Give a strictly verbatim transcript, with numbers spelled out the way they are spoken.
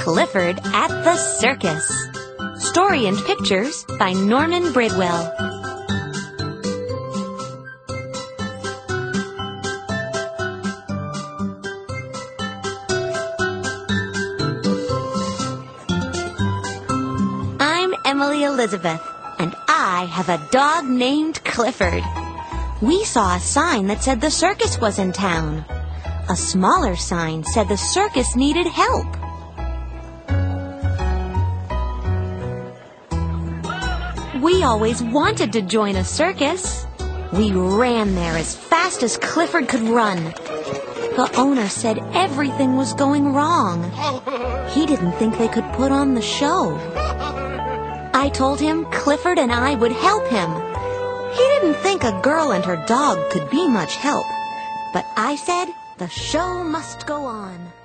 Clifford at the Circus. Story and pictures by Norman Bridwell. I'm Emily Elizabeth, and I have a dog named Clifford. We saw a sign that said the circus was in town. A smaller sign said the circus needed help. We always wanted to join a circus. We ran there as fast as Clifford could run. The owner said everything was going wrong. He didn't think they could put on the show. I told him Clifford and I would help him. He didn't think a girl and her dog could be much help. But I said the show must go on.